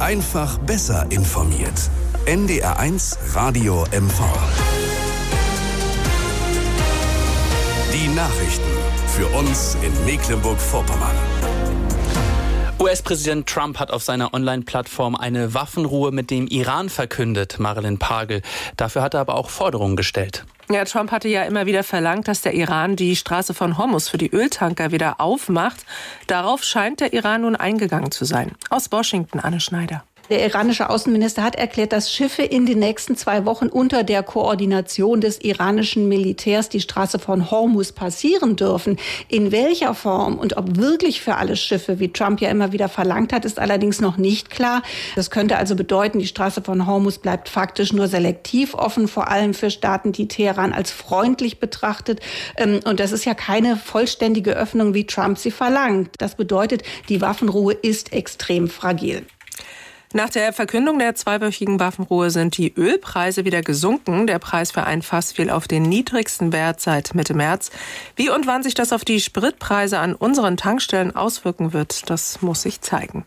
Einfach besser informiert. NDR1 Radio MV. Die Nachrichten für uns in Mecklenburg-Vorpommern. US-Präsident Trump hat auf seiner Online-Plattform eine Waffenruhe mit dem Iran verkündet, Marilyn Pagel. Dafür hat er aber auch Forderungen gestellt. Ja, Trump hatte ja immer wieder verlangt, dass der Iran die Straße von Hormuz für die Öltanker wieder aufmacht. Darauf scheint der Iran nun eingegangen zu sein. Aus Washington, Anne Schneider. Der iranische Außenminister hat erklärt, dass Schiffe in den nächsten 2 Wochen unter der Koordination des iranischen Militärs die Straße von Hormuz passieren dürfen. In welcher Form und ob wirklich für alle Schiffe, wie Trump ja immer wieder verlangt hat, ist allerdings noch nicht klar. Das könnte also bedeuten, die Straße von Hormuz bleibt faktisch nur selektiv offen, vor allem für Staaten, die Teheran als freundlich betrachtet. Und das ist ja keine vollständige Öffnung, wie Trump sie verlangt. Das bedeutet, die Waffenruhe ist extrem fragil. Nach der Verkündung der 2-wöchigen Waffenruhe sind die Ölpreise wieder gesunken. Der Preis für ein Fass fiel auf den niedrigsten Wert seit Mitte März. Wie und wann sich das auf die Spritpreise an unseren Tankstellen auswirken wird, das muss sich zeigen.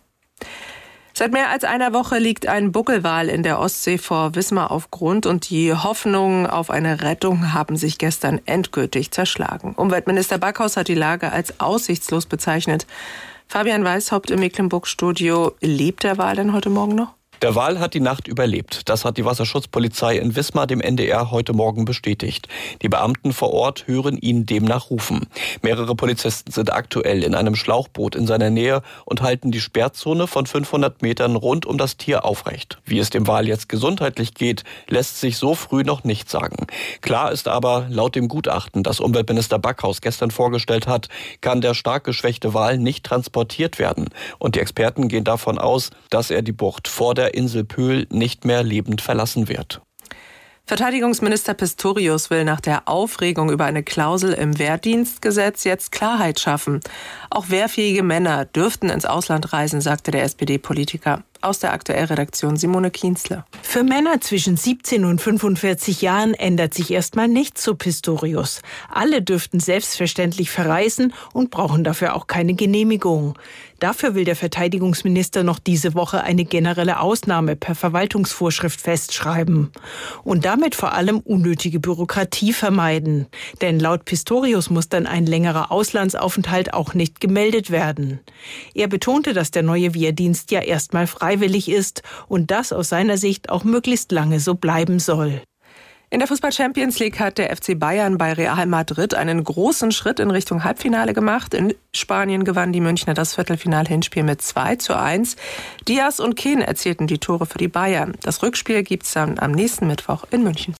Seit mehr als einer Woche liegt ein Buckelwal in der Ostsee vor Wismar auf Grund und die Hoffnungen auf eine Rettung haben sich gestern endgültig zerschlagen. Umweltminister Backhaus hat die Lage als aussichtslos bezeichnet. Fabian Weishaupt im Mecklenburg-Studio. Lebt der Wal denn heute Morgen noch? Der Wal hat die Nacht überlebt. Das hat die Wasserschutzpolizei in Wismar dem NDR heute Morgen bestätigt. Die Beamten vor Ort hören ihn demnach rufen. Mehrere Polizisten sind aktuell in einem Schlauchboot in seiner Nähe und halten die Sperrzone von 500 Metern rund um das Tier aufrecht. Wie es dem Wal jetzt gesundheitlich geht, lässt sich so früh noch nicht sagen. Klar ist aber, laut dem Gutachten, das Umweltminister Backhaus gestern vorgestellt hat, kann der stark geschwächte Wal nicht transportiert werden. Und die Experten gehen davon aus, dass er die Bucht vor der Insel Pöhl nicht mehr lebend verlassen wird. Verteidigungsminister Pistorius will nach der Aufregung über eine Klausel im Wehrdienstgesetz jetzt Klarheit schaffen. Auch wehrfähige Männer dürften ins Ausland reisen, sagte der SPD-Politiker. Aus der Aktuellredaktion Simone Kienzle. Für Männer zwischen 17 und 45 Jahren ändert sich erstmal nichts zu Pistorius. Alle dürften selbstverständlich verreisen und brauchen dafür auch keine Genehmigung. Dafür will der Verteidigungsminister noch diese Woche eine generelle Ausnahme per Verwaltungsvorschrift festschreiben. Und damit vor allem unnötige Bürokratie vermeiden. Denn laut Pistorius muss dann ein längerer Auslandsaufenthalt auch nicht gemeldet werden. Er betonte, dass der neue Wehrdienst ja erstmal freiwillig ist und das aus seiner Sicht auch möglichst lange so bleiben soll. In der Fußball-Champions League hat der FC Bayern bei Real Madrid einen großen Schritt in Richtung Halbfinale gemacht. In Spanien gewannen die Münchner das Viertelfinal-Hinspiel mit 2:1. Diaz und Kean erzielten die Tore für die Bayern. Das Rückspiel gibt's dann am nächsten Mittwoch in München.